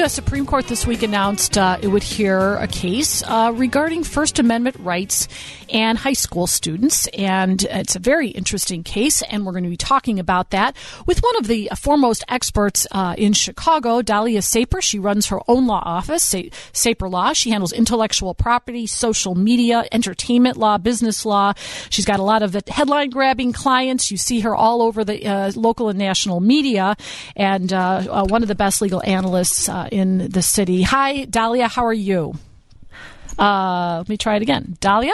U.S. Supreme Court this week announced it would hear a case regarding First Amendment rights and high school students. And it's a very interesting case, and we're going to be talking about that with one of the foremost experts in Chicago, Dahlia Saper. She runs her own law office, Saper Law. She handles intellectual property, social media, entertainment law, business law. She's got a lot of headline-grabbing clients. You see her all over the local and national media, and one of the best legal analysts in the city. Hi, Dahlia. How are you? Let me try it again. Dahlia?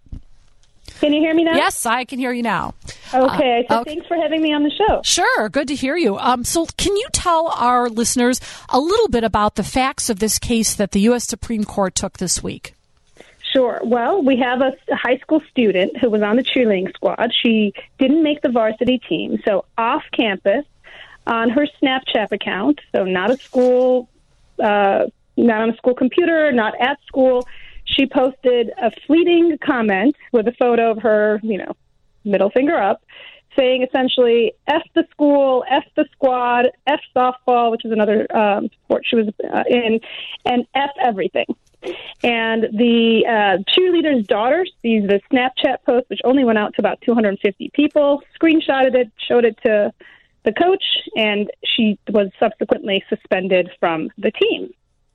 Can you hear me now? Yes, I can hear you now. Okay. Thanks for having me on the show. Sure. Good to hear you. So can you tell our listeners a little bit about the facts of this case that the U.S. Supreme Court took this week? Sure. Well, we have a high school student who was on the cheerleading squad. She didn't make the varsity team. So off campus, on her Snapchat account, so not a school, not on a school computer, not at school, she posted a fleeting comment with a photo of her, middle finger up, saying essentially, F the school, F the squad, F softball, which is another sport she was in, and F everything. And the cheerleader's daughter sees the Snapchat post, which only went out to about 250 people, screenshotted it, showed it to the coach, and she was subsequently suspended from the team.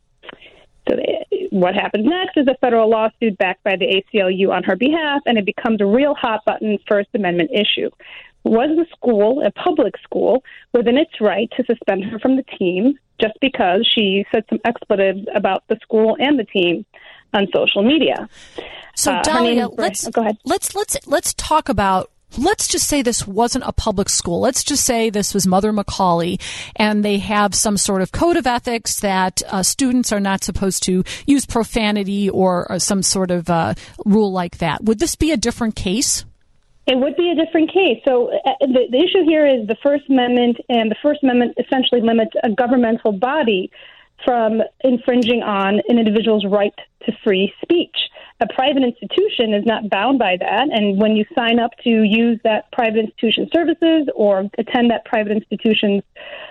So what happens next is a federal lawsuit backed by the ACLU on her behalf, and it becomes a real hot-button First Amendment issue. Was the school, a public school, within its right to suspend her from the team just because she said some expletives about the school and the team on social media? So, Dahlia, go ahead. Let's talk about. Let's just say this wasn't a public school. Let's just say this was Mother McCauley, and they have some sort of code of ethics that students are not supposed to use profanity or some sort of rule like that. Would this be a different case? It would be a different case. So the issue here is the First Amendment, and the First Amendment essentially limits a governmental body from infringing on an individual's right to free speech. A private institution is not bound by that, and when you sign up to use that private institution's services or attend that private institution's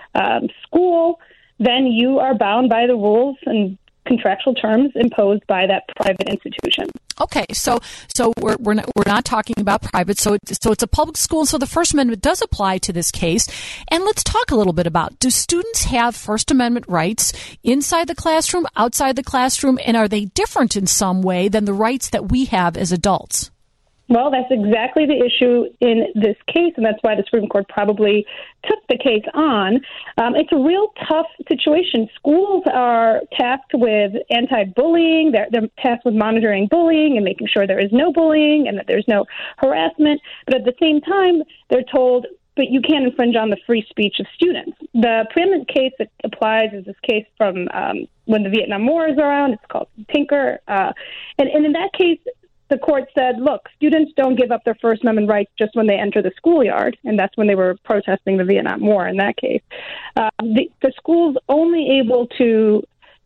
school, then you are bound by the rules and contractual terms imposed by that private institution. Okay, so we're not talking about private, so it's a public school, so the First Amendment does apply to this case. And let's talk a little bit about, do students have First Amendment rights inside the classroom, outside the classroom, and are they different in some way than the rights that we have as adults? Well, that's exactly the issue in this case, and that's why the Supreme Court probably took the case on. It's a real tough situation. Schools are tasked with anti-bullying. They're tasked with monitoring bullying and making sure there is no bullying and that there's no harassment. But at the same time, they're told, but you can't infringe on the free speech of students. The preeminent case that applies is this case from when the Vietnam War is around. It's called Tinker. And in that case, the court said, look, students don't give up their First Amendment rights just when they enter the schoolyard, and that's when they were protesting the Vietnam War in that case. The school's only able to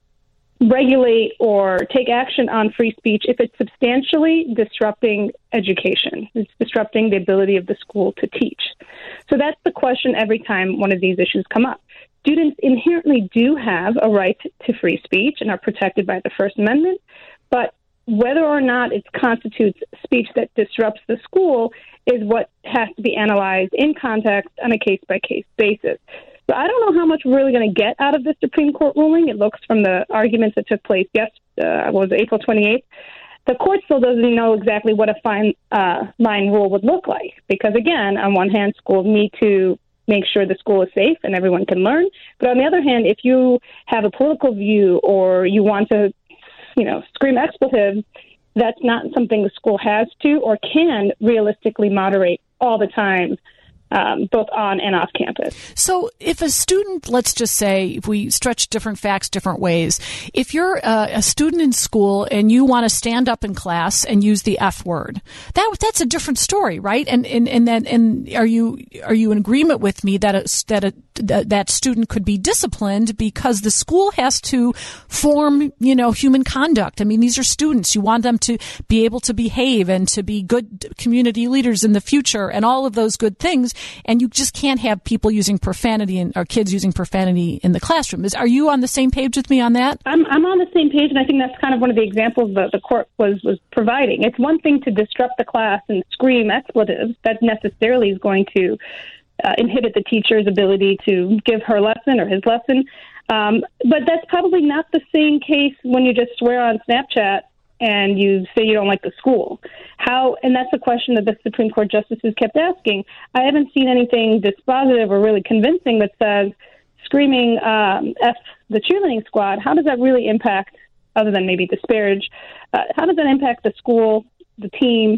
regulate or take action on free speech if it's substantially disrupting education. It's disrupting the ability of the school to teach. So that's the question every time one of these issues come up. Students inherently do have a right to free speech and are protected by the First Amendment, but whether or not it constitutes speech that disrupts the school is what has to be analyzed in context on a case-by-case basis. So I don't know how much we're really going to get out of the Supreme Court ruling. It looks from the arguments that took place April 28th. The court still doesn't know exactly what a fine line rule would look like because, again, on one hand, schools need to make sure the school is safe and everyone can learn. But on the other hand, if you have a political view or you want to scream expletives, that's not something the school has to or can realistically moderate all the time, both on and off campus. So if a student, let's just say, if we stretch different facts different ways, if you're a student in school and you want to stand up in class and use the F word, that's a different story, right? And are you in agreement with me that student could be disciplined because the school has to form, human conduct? I mean, these are students. You want them to be able to behave and to be good community leaders in the future and all of those good things. and you just can't have people using profanity or kids using profanity in the classroom. Are you on the same page with me on that? I'm on the same page, and I think that's kind of one of the examples that the court was providing. It's one thing to disrupt the class and scream expletives. That necessarily is going to inhibit the teacher's ability to give her lesson or his lesson. But that's probably not the same case when you just swear on Snapchat and you say you don't like the school. And that's a question that the Supreme Court justices kept asking. I haven't seen anything dispositive or really convincing that says screaming F the cheerleading squad, how does that really impact, other than maybe disparage, how does that impact the school, the team,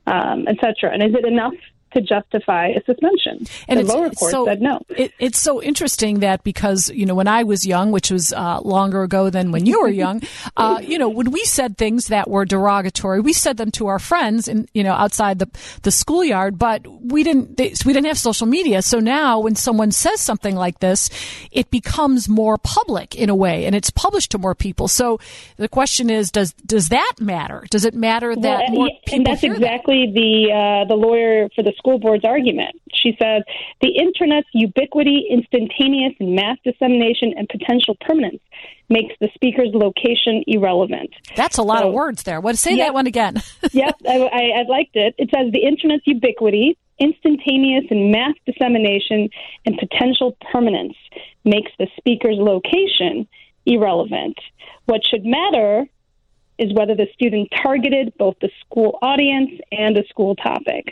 et cetera? And is it enough to justify a suspension? And the lower court said no. It's so interesting that because, when I was young, which was longer ago than when you were young, when we said things that were derogatory, we said them to our friends and, outside the schoolyard, but we didn't have social media. So now when someone says something like this, it becomes more public in a way, and it's published to more people. So the question is, does that matter? Does it matter that more people and that's hear exactly that? the lawyer for the school board's argument. She said, the Internet's ubiquity, instantaneous and mass dissemination, and potential permanence makes the speaker's location irrelevant. That's a lot of words there. Say that one again. Yep, I liked it. It says the Internet's ubiquity, instantaneous and mass dissemination, and potential permanence makes the speaker's location irrelevant. What should matter is whether the student targeted both the school audience and a school topic.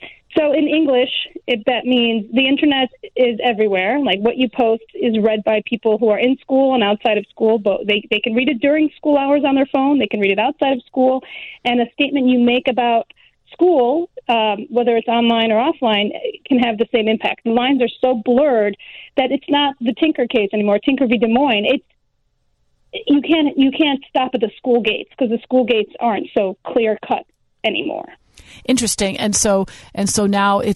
So in English, that means the Internet is everywhere. Like what you post is read by people who are in school and outside of school. But they can read it during school hours on their phone. They can read it outside of school. And a statement you make about school, whether it's online or offline, can have the same impact. The lines are so blurred that it's not the Tinker case anymore, Tinker v. Des Moines. You can't stop at the school gates because the school gates aren't so clear cut anymore. Interesting. And so now if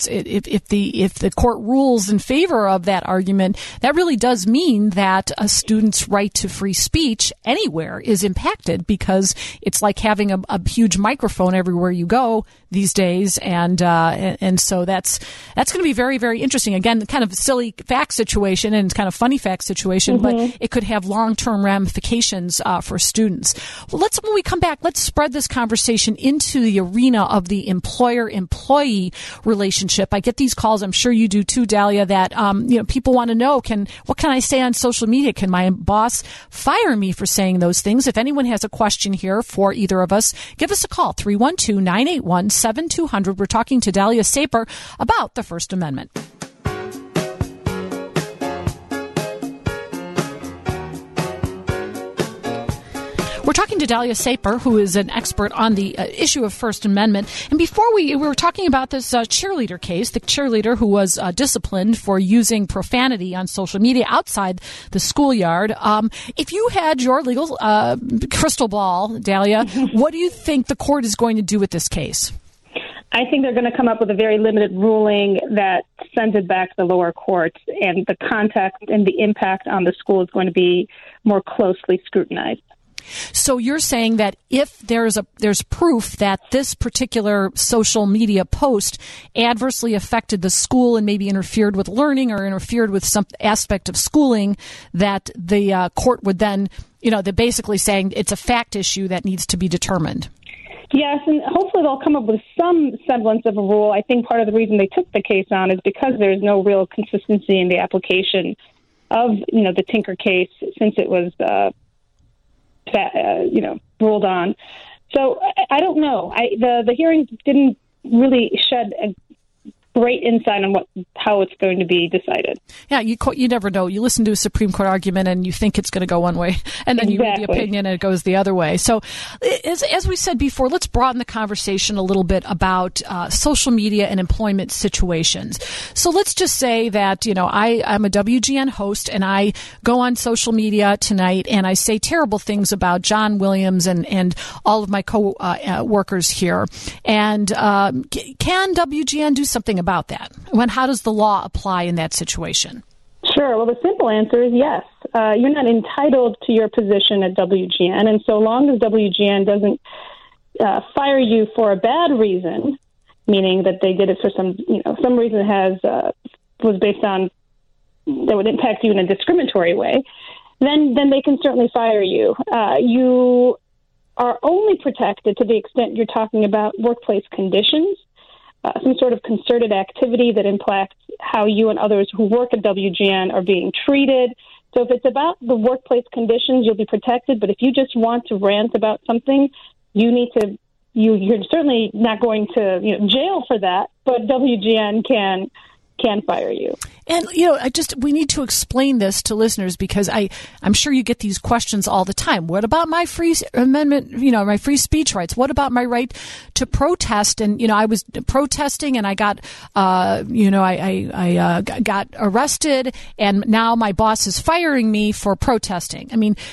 the court rules in favor of that argument, that really does mean that a student's right to free speech anywhere is impacted, because it's like having a huge microphone everywhere you go these days. And so that's going to be very, very interesting. Again, kind of silly fact situation and kind of funny fact situation, but it could have long-term ramifications for students. Well, when we come back, let's spread this conversation into the arena of the employer-employee relationship. I get these calls, I'm sure you do too, Dahlia, that people want to know, what can I say on social media? Can my boss fire me for saying those things? If anyone has a question here for either of us, give us a call, 312-981-7200. We're talking to Dahlia Saper about the First Amendment. We're talking to Dahlia Saper, who is an expert on the issue of First Amendment. And before we were talking about this cheerleader case, the cheerleader who was disciplined for using profanity on social media outside the schoolyard. If you had your legal crystal ball, Dahlia, what do you think the court is going to do with this case? I think they're going to come up with a very limited ruling that sends it back to the lower courts, and the context and the impact on the school is going to be more closely scrutinized. So you're saying that if there's proof that this particular social media post adversely affected the school and maybe interfered with learning or interfered with some aspect of schooling, that the court would then, they're basically saying it's a fact issue that needs to be determined. Yes, and hopefully they'll come up with some semblance of a rule. I think part of the reason they took the case on is because there's no real consistency in the application of, the Tinker case since it was ruled on. So I don't know. The hearings didn't really shed a great insight on how it's going to be decided. Yeah, you never know. You listen to a Supreme Court argument and you think it's going to go one way, and then you read the opinion and it goes the other way. So as we said before, let's broaden the conversation a little bit about social media and employment situations. So let's just say that, I'm a WGN host and I go on social media tonight and I say terrible things about John Williams and all of my co-workers here. And can WGN do something about that? How does the law apply in that situation? Sure. Well, the simple answer is yes. You're not entitled to your position at WGN, and so long as WGN doesn't fire you for a bad reason, meaning that they did it for some reason was based on that would impact you in a discriminatory way, then they can certainly fire you. You are only protected to the extent you're talking about workplace conditions, some sort of concerted activity that impacts how you and others who work at WGN are being treated. So if it's about the workplace conditions, you'll be protected. But if you just want to rant about something, you're certainly not going to jail for that, but WGN can fire you. And, we need to explain this to listeners because I'm sure you get these questions all the time. What about my free amendment, my free speech rights? What about my right to protest? And, I was protesting and I got, I got arrested and now my boss is firing me for protesting. I mean,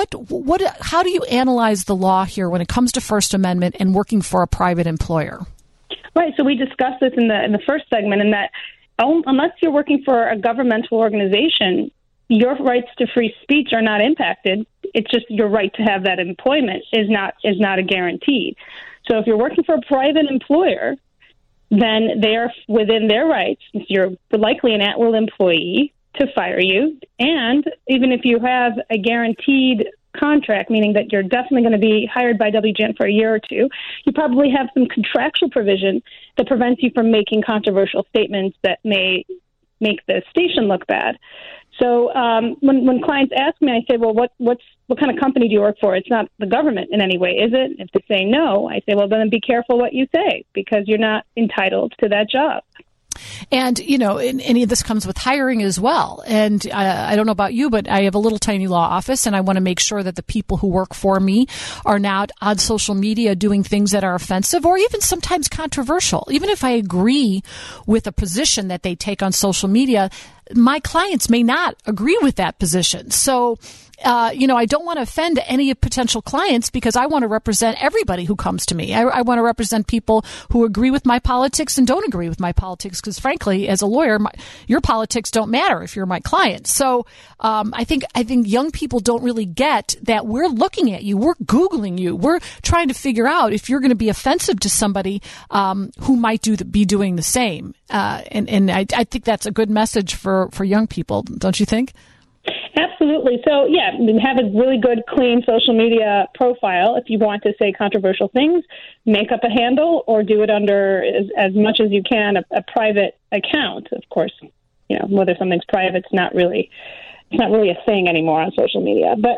how do you analyze the law here when it comes to First Amendment and working for a private employer? Right. So we discussed this in the first segment, in that unless you're working for a governmental organization, your rights to free speech are not impacted. It's just your right to have that employment is not a guarantee. So if you're working for a private employer, then they are within their rights. You're likely an at-will employee to fire you. And even if you have a guaranteed contract, meaning that you're definitely going to be hired by WGN for a year or two, you probably have some contractual provision that prevents you from making controversial statements that may make the station look bad. So when clients ask me, I say, well, what kind of company do you work for? It's not the government in any way, is it? If they say no, I say, well, then be careful what you say because you're not entitled to that job. And, any of this comes with hiring as well. And I don't know about you, but I have a little tiny law office, and I want to make sure that the people who work for me are not on social media doing things that are offensive or even sometimes controversial. Even if I agree with a position that they take on social media, my clients may not agree with that position. So, I don't want to offend any potential clients because I want to represent everybody who comes to me. I want to represent people who agree with my politics and don't agree with my politics because, frankly, as a lawyer, your politics don't matter if you're my client. So I think young people don't really get that we're looking at you. We're Googling you. We're trying to figure out if you're going to be offensive to somebody who might be doing the same. And I think that's a good message for young people, don't you think? Absolutely. So, have a really good, clean social media profile. If you want to say controversial things, make up a handle or do it under, as much as you can, a private account. Of course, whether something's private, it's not really a thing anymore on social media. But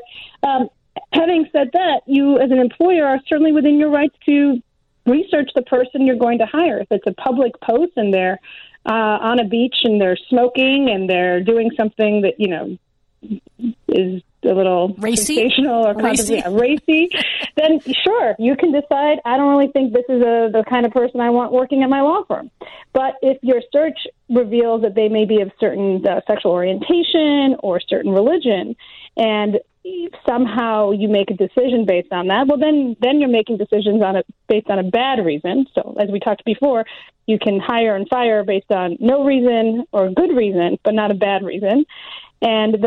having said that, you as an employer are certainly within your rights to research the person you're going to hire. If it's a public post and they're on a beach and they're smoking and they're doing something that, is a little racy, sensational or racy, then sure, you can decide, I don't really think this is the kind of person I want working at my law firm. But if your search reveals that they may be of certain sexual orientation or certain religion, and somehow you make a decision based on that, well, then you're making decisions based on a bad reason. So as we talked before, you can hire and fire based on no reason or good reason, but not a bad reason. And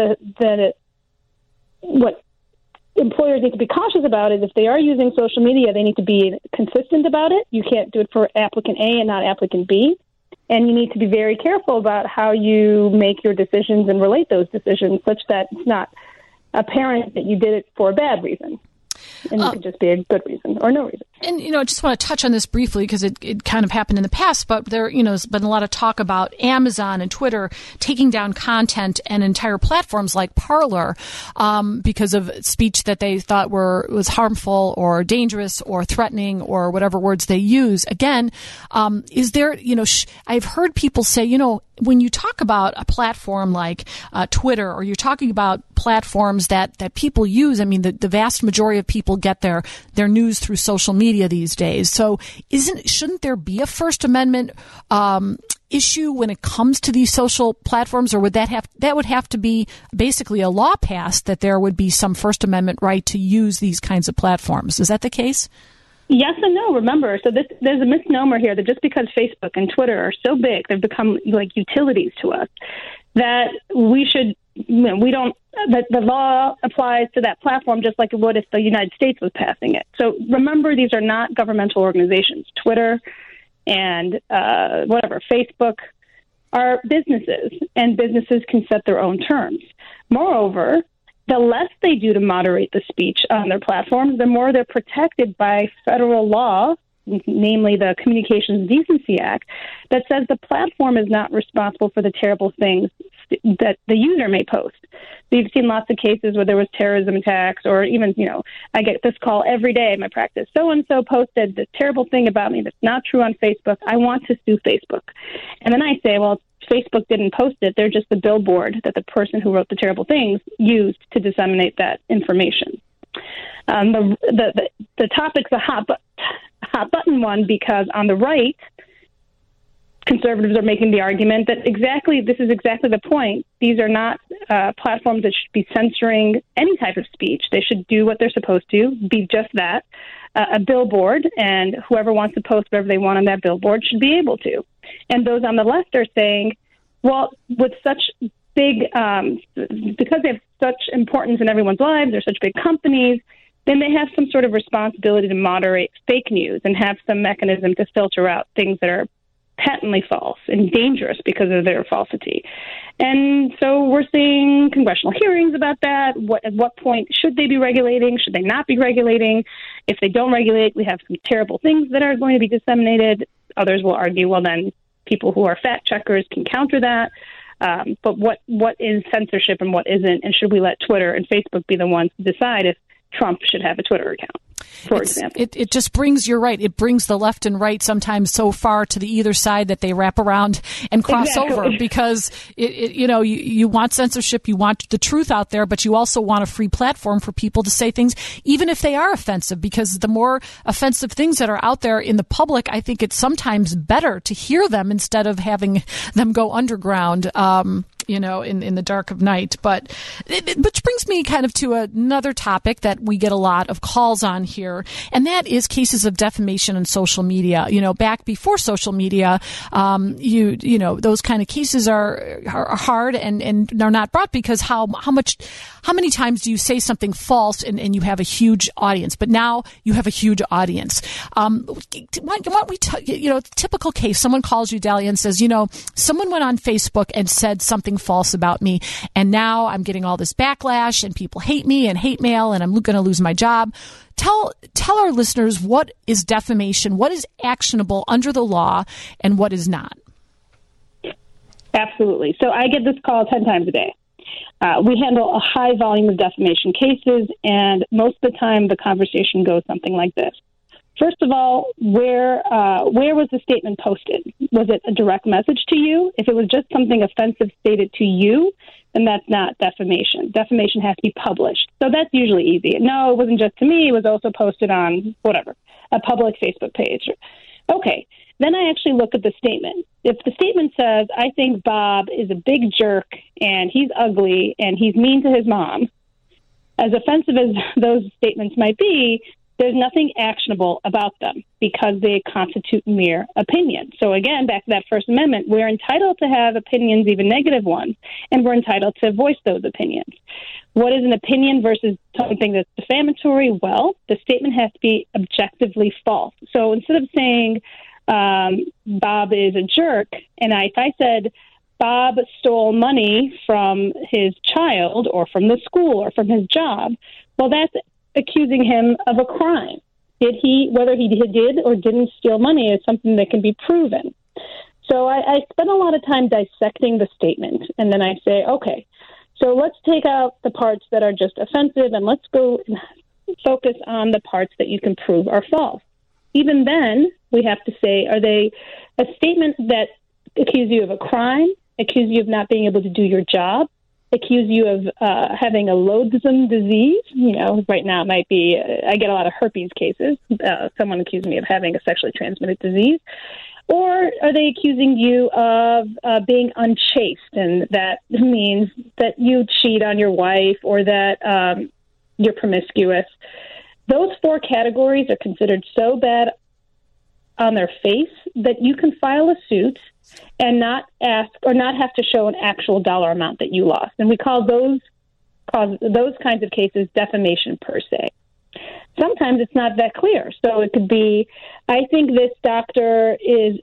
what employers need to be cautious about is if they are using social media, they need to be consistent about it. You can't do it for applicant A and not applicant B. And you need to be very careful about how you make your decisions and relate those decisions such that it's not apparent that you did it for a bad reason. And it could just be a good reason or no reason. And, I just want to touch on this briefly because it kind of happened in the past, but there, has been a lot of talk about Amazon and Twitter taking down content and entire platforms like Parler because of speech that they thought was harmful or dangerous or threatening or whatever words they use. Again, is there, I've heard people say, when you talk about a platform like Twitter or you're talking about platforms that people use, I mean, the vast majority of people get their news through social media these days. So shouldn't there be a First Amendment issue when it comes to these social platforms, or would that would have to be basically a law passed that there would be some First Amendment right to use these kinds of platforms? Is that the case? Yes and no. Remember, so there's a misnomer here that just because Facebook and Twitter are so big, they've become like utilities to us, that that the law applies to that platform just like it would if the United States was passing it. So remember, these are not governmental organizations. Twitter and Facebook are businesses, and businesses can set their own terms. Moreover, the less they do to moderate the speech on their platforms, the more they're protected by federal law, namely the Communications Decency Act, that says the platform is not responsible for the terrible things that the user may post. So you've seen lots of cases where there was terrorism attacks, or even, I get this call every day in my practice. So-and-so posted this terrible thing about me that's not true on Facebook. I want to sue Facebook. And then I say, well, Facebook didn't post it. They're just the billboard that the person who wrote the terrible things used to disseminate that information. The topic's a hot button one, because on the right, conservatives are making the argument that this is exactly the point. These are not platforms that should be censoring any type of speech. They should do what they're supposed to, be just that, a billboard, and whoever wants to post whatever they want on that billboard should be able to. And those on the left are saying, well, with such big, because they have such importance in everyone's lives, they're such big companies, then they have some sort of responsibility to moderate fake news and have some mechanism to filter out things that are patently false and dangerous because of their falsity. And so we're seeing congressional hearings about that. At what point should they be regulating? Should they not be regulating? If they don't regulate, we have some terrible things that are going to be disseminated. Others will argue, well, then people who are fact checkers can counter that. But what is censorship and what isn't? And should we let Twitter and Facebook be the ones to decide if Trump should have a Twitter account, for example? It just brings, you're right, it brings the left and right sometimes so far to the either side that they wrap around and cross over, because you want censorship, you want the truth out there, but you also want a free platform for people to say things, even if they are offensive, because the more offensive things that are out there in the public, I think it's sometimes better to hear them instead of having them go underground. In the dark of night. But which brings me kind of to another topic that we get a lot of calls on here, and that is cases of defamation on social media. Back before social media, those kind of cases are hard and they're not brought because how many times do you say something false and you have a huge audience? But now you have a huge audience. Typical case, someone calls you, Dahlia, and says, someone went on Facebook and said something false about me, and now I'm getting all this backlash and people hate me and hate mail, and I'm going to lose my job. Tell our listeners, what is defamation, what is actionable under the law, and what is not? Absolutely. So I get this call 10 times a day. We handle a high volume of defamation cases, and most of the time the conversation goes something like this. First of all, where was the statement posted? Was it a direct message to you? If it was just something offensive stated to you, then that's not defamation. Defamation has to be published. So that's usually easy. No, it wasn't just to me. It was also posted on a public Facebook page. Okay. Then I actually look at the statement. If the statement says, I think Bob is a big jerk and he's ugly and he's mean to his mom, as offensive as those statements might be, there's nothing actionable about them because they constitute mere opinion. So again, back to that First Amendment, we're entitled to have opinions, even negative ones, and we're entitled to voice those opinions. What is an opinion versus something that's defamatory? Well, the statement has to be objectively false. So instead of saying Bob is a jerk, and if I said Bob stole money from his child or from the school or from his job, well, that's accusing him of a crime. Whether he did or didn't steal money is something that can be proven. So I spend a lot of time dissecting the statement, and then I say, okay, so let's take out the parts that are just offensive, and let's go and focus on the parts that you can prove are false. Even then, we have to say, are they a statement that accuse you of a crime, accuse you of not being able to do your job, accuse you of having a loathsome disease? Right now it might be, I get a lot of herpes cases. Someone accused me of having a sexually transmitted disease. Or are they accusing you of being unchaste, and that means that you cheat on your wife or that you're promiscuous? Those four categories are considered so bad on their face that you can file a suit and not ask or not have to show an actual dollar amount that you lost. And we call those kinds of cases defamation per se. Sometimes it's not that clear. So it could be, I think this doctor is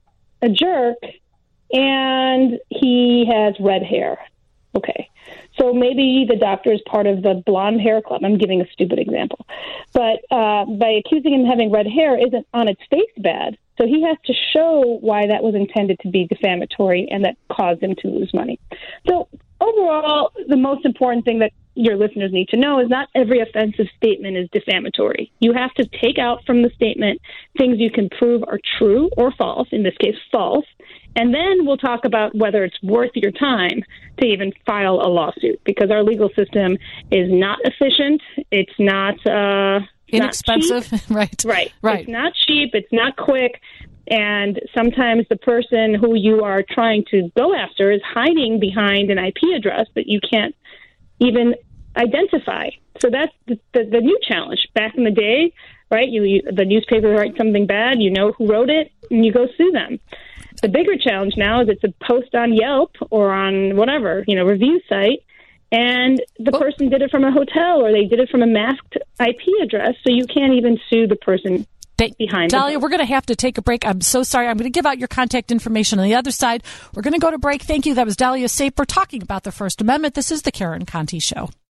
a jerk and he has red hair. Okay. So maybe the doctor is part of the blonde hair club. I'm giving a stupid example. But by accusing him of having red hair isn't on its face bad. So he has to show why that was intended to be defamatory and that caused him to lose money. So overall, the most important thing that your listeners need to know is not every offensive statement is defamatory. You have to take out from the statement things you can prove are true or false, in this case, false, and then we'll talk about whether it's worth your time to even file a lawsuit, because our legal system is not efficient. It's not inexpensive. Not cheap. Right. It's not cheap. It's not quick. And sometimes the person who you are trying to go after is hiding behind an IP address that you can't even identify. So that's the new challenge. Back in the day, right, the newspaper writes something bad, you know who wrote it, and you go sue them. The bigger challenge now is it's a post on Yelp or on whatever, review site, and the person did it from a hotel or they did it from a masked IP address, so you can't even sue the person behind Dahlia, we're going to have to take a break. I'm so sorry. I'm going to give out your contact information on the other side. We're going to go to break. Thank you. That was Dahlia Saper talking about the First Amendment. This is the Karen Conti Show.